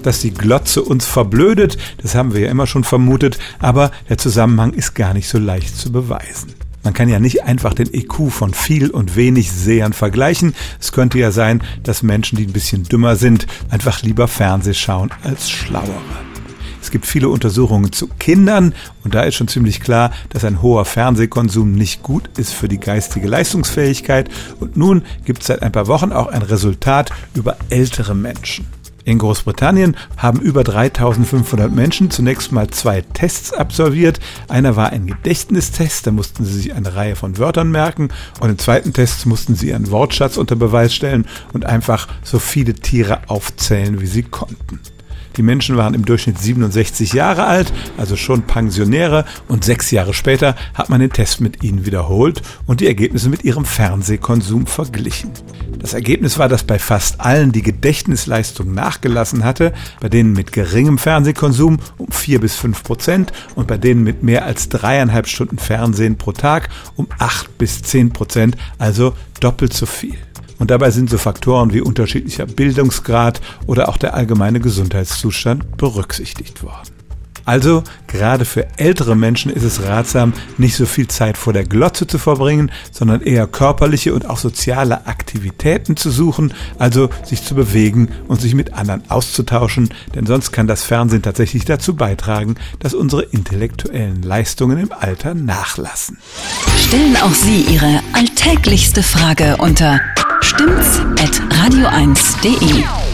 dass die Glotze uns verblödet. Das haben wir ja immer schon vermutet, aber der Zusammenhang ist gar nicht so leicht zu beweisen. Man kann ja nicht einfach den IQ von viel und wenig Sehern vergleichen. Es könnte ja sein, dass Menschen, die ein bisschen dümmer sind, einfach lieber Fernseh schauen als Schlauere. Es gibt viele Untersuchungen zu Kindern und da ist schon ziemlich klar, dass ein hoher Fernsehkonsum nicht gut ist für die geistige Leistungsfähigkeit. Und nun gibt es seit ein paar Wochen auch ein Resultat über ältere Menschen. In Großbritannien haben über 3.500 Menschen zunächst mal 2 Tests absolviert. Einer war ein Gedächtnistest, da mussten sie sich eine Reihe von Wörtern merken. Und im zweiten Test mussten sie ihren Wortschatz unter Beweis stellen und einfach so viele Tiere aufzählen, wie sie konnten. Die Menschen waren im Durchschnitt 67 Jahre alt, also schon Pensionäre, und 6 Jahre später hat man den Test mit ihnen wiederholt und die Ergebnisse mit ihrem Fernsehkonsum verglichen. Das Ergebnis war, dass bei fast allen die Gedächtnisleistung nachgelassen hatte, bei denen mit geringem Fernsehkonsum um 4-5% und bei denen mit mehr als 3,5 Stunden Fernsehen pro Tag um 8-10%, also doppelt so viel. Und dabei sind so Faktoren wie unterschiedlicher Bildungsgrad oder auch der allgemeine Gesundheitszustand berücksichtigt worden. Also, gerade für ältere Menschen ist es ratsam, nicht so viel Zeit vor der Glotze zu verbringen, sondern eher körperliche und auch soziale Aktivitäten zu suchen, also sich zu bewegen und sich mit anderen auszutauschen, denn sonst kann das Fernsehen tatsächlich dazu beitragen, dass unsere intellektuellen Leistungen im Alter nachlassen. Stellen auch Sie Ihre alltäglichste Frage unter stimmt's@radio1.de.